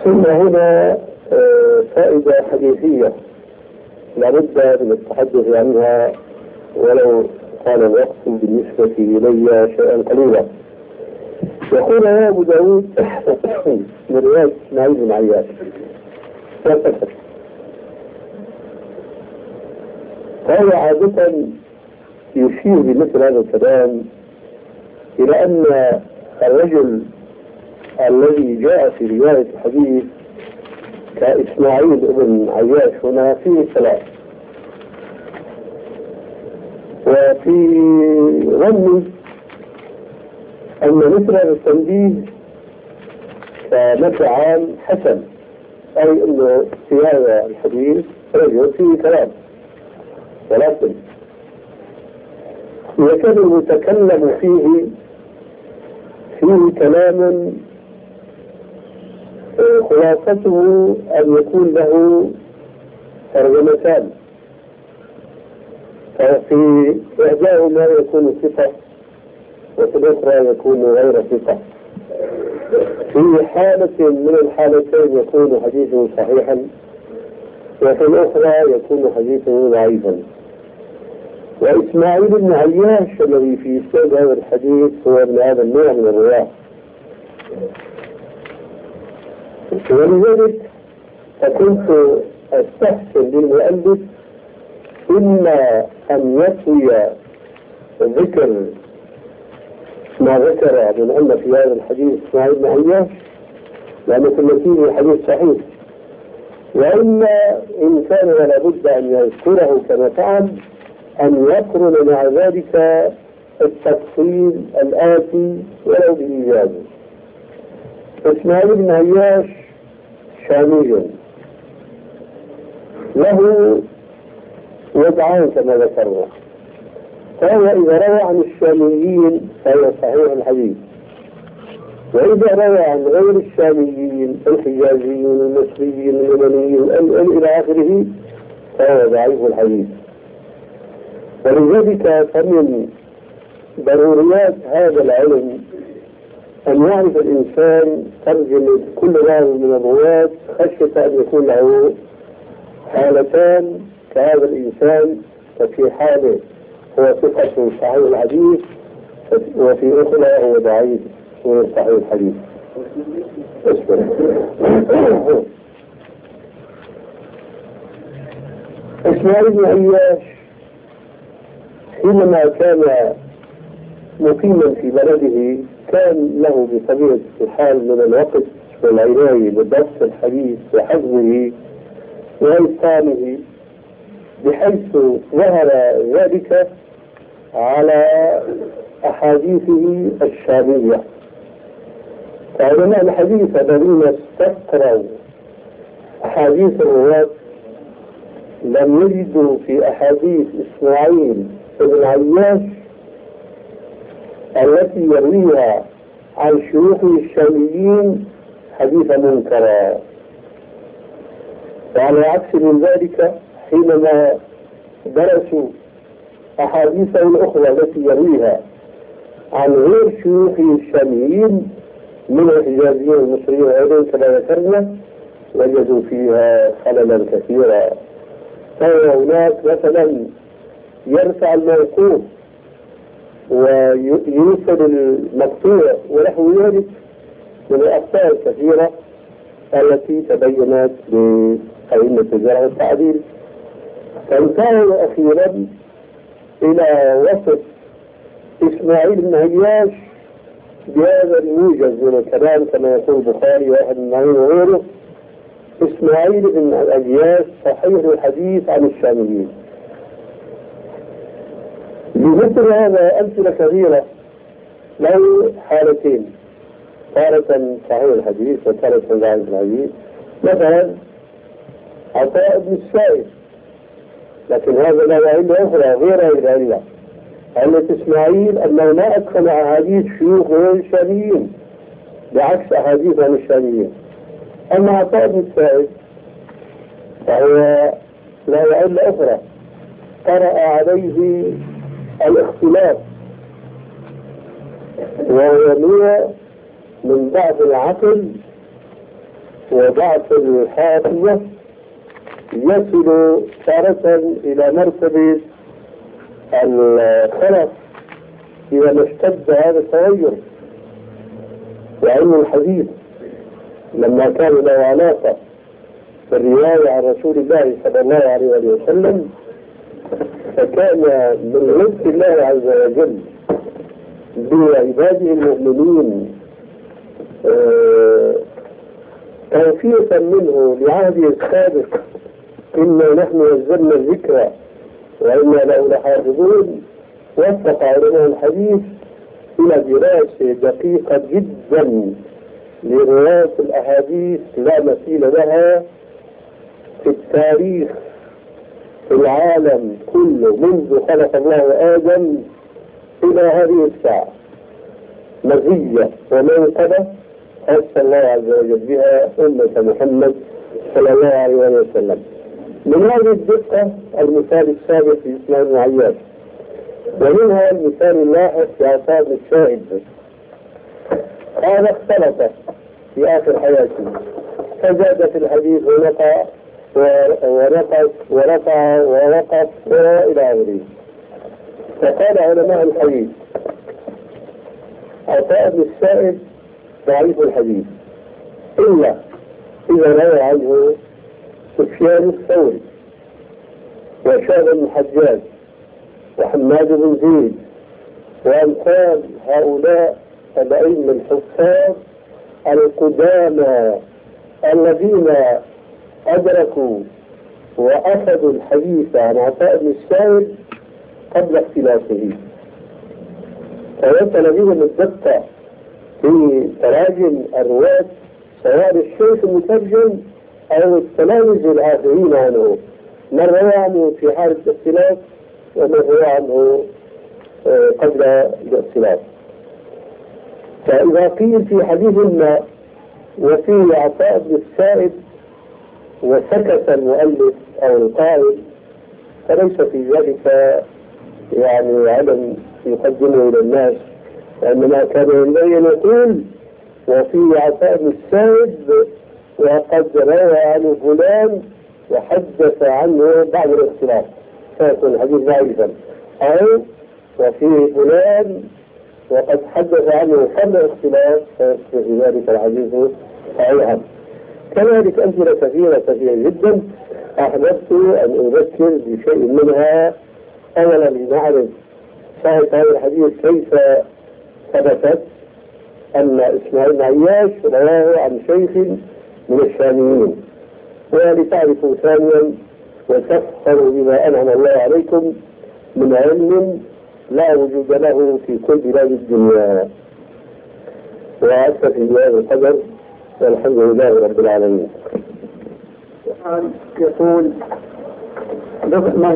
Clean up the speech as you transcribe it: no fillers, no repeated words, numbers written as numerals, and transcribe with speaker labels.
Speaker 1: ثم هنا فائدة حديثية لابد من التحدث عنها ولو كان الوقت بالنسبة إلي شيئا قليلا. يقول يا أبو داود من رواية إسماعيل بن عياش فهو عادة يشير بمثل هذا الكلام إلى أن الرجل الذي جاء في رواية الحديث كإسماعيل بن عياش هنا فيه ثلاث، وفي ظني أن مثل هذا التنبيه كمثل عام حسن، أي أنه في هذا الحديث رجل فيه كلام، ولكن إذا كان المتكلم فيه كلام خلاصته أن يكون له ترجمتان، ففي إحداهما يكون ثقة وفي الأخرى يكون غير ثقة. في حالة من الحالتين يكون حديثه صحيحا وفي الأخرى يكون حديثه ضعيفا. وإسماعيل بن عياش الذي في إسناد هذا الحديث هو من هذا النوع من الرواة، ولذلك فكنت أستحسن للمؤلف إما أن يطوي ذكر ما ذكر من أن في هذا الحديث إسماعيل بن عياش لأن في النتيجة حديث صحيح، وإما إن كان ولا بد أن يذكره كما فعل أن يقرن مع ذلك التفصيل الآتي ولو بإيجاز. إسماعيل بن عياش شامي له وضعان كما ذكرنا، فهو إذا روى عن الشاميين فهو صحيح الحديث، وإذا روى عن غير الشاميين الحجازيين المصريين اليمنيين إلى آخره فهو ضعيف الحديث. ولذلك فمن ضروريات هذا العلم أن يعرف الإنسان ترجمة كل راوي من الرواة خشية أن يكون له حالتان كهذا الإنسان، ففي حاله هو ثقة صحيح الحديث وفي أخرى هو ضعيف صحيح الحديث. إسماعيل بن عياش حينما كان مقيما في بلده كان له بطبيعة الحال من الوقت والعناية بضبط الحديث وحفظه وإتقانه، بحيث ظهر ذلك على أحاديثه الشامية. فعلماء الحديث الذين استقروا أحاديث الرواة لم يجدوا في أحاديث إسماعيل بن عياش التي يرويها عن شيوخه الشاميين حديث منكرا، وعلى عكس من ذلك حينما درسوا أحاديثه الأخرى التي يرويها عن غير شيوخه الشاميين من الحجازيين المصريين وغيرهم كما ذكرنا وجدوا فيها خللا كثيرا. فهو هناك مثلا يرفع الموقوف ويوصل المقطوع ونحو ذلك من الأخطاء الكثيرة التي تبينت بأئمة الجرح والتعديل. فانتهوا أخيرا إلى وصف إسماعيل بن عياش بهذا الموجز من الكلام كما يقول البخاري واحد من معين وغيره: إسماعيل بن عياش صحيح الحديث عن الشاميين. بمثل هذا أمثلة كثيرة له حالتين، تارة صحيح الحديث وتارة ضعيف الحديث. مثلا عطاء بن السائب، لكن هذا له علة أخرى غير هذه العلة، علة إسماعيل أنه ما أدخل أحاديث شيوخ غير الشاميين بعكس أحاديث عن الشاميين. أما عطاء بن السائب فهو له علة أخرى، طرأ عليه الاختلاف وهو نوع من ضعف العقل وضعف الحافظة يصل تارة إلى مرتبة الخلف إذا ما اشتد هذا التغير. وعلم الحديث لما كان له علاقة بالرواية عن رسول الله صلى الله عليه وسلم، فكان من لطف الله عز وجل بعباده المؤمنين توفيقا منه لعهده السابق: إنا نحن نزلنا الذكر وإنا له لحافظون. وفق علماء الحديث إلى دراسة دقيقة جدا لرواية الأحاديث لا مثيل لها في التاريخ في العالم كله منذ خلق الله آدم إلى هذه الساعة، مزية ومنقبة خص الله عز وجل بها أمة محمد صلى الله عليه وسلم. من هذه الدقة المثال السابق في إسماعيل بن عياش، ومنها المثال اللاحق في عطاء بن السائب. قال: اختلط في آخر حياته فزاد في الحديث ونقع ورقص ورفع ورقص إلى آخره. فقال علماء الحديث: عطاء بن السائب ضعيف الحديث إلا إذا روى عنه سفيان الثوري وشعبة بن الحجاج وحماد بن زيد وأمثال هؤلاء الأئمة الحفاظ القدامى الذين أدركوا وأخذوا الحديث عن عطاء بن السائب قبل اختلافه، فوصل بهم الدقة في تراجم الرواة سواء الشيخ المترجم أو التلاميذ الآخرين عنه، من روى عنه في حالة الاختلاف ومن روى عنه قبل الاختلاف. فإذا قيل في حديث ما وفيه عطاء بن السائب وسكت المؤلف أو القائل، فليس في ذلك يعني علم يقدمه إلى الناس، وإنما كان ينبغي أن يقول وفيه عطاء بن السائب وقد روى عنه فلان وحدث عنه بعد الاختلاف، فيكون الحديث ضعيفا، أو وفيه فلان وقد حدث عنه قبل الاختلاف فيصبح في ذلك الحديث صحيحا. كذلك أمثلة كثيرة جدا أحببت أن أذكر بشيء منها. أولا لنعرف صحة هذا الحديث كيف ثبتت أن إسماعيل بن عياش رواه عن شيخ من الشاميين، ولتعرفوا ثانيا وتفخروا بما أنعم الله عليكم من علم لا وجود له في كل بلاد الدنيا. وأكتفي بهذا القدر والحمد لله رب العالمين.
Speaker 2: يقول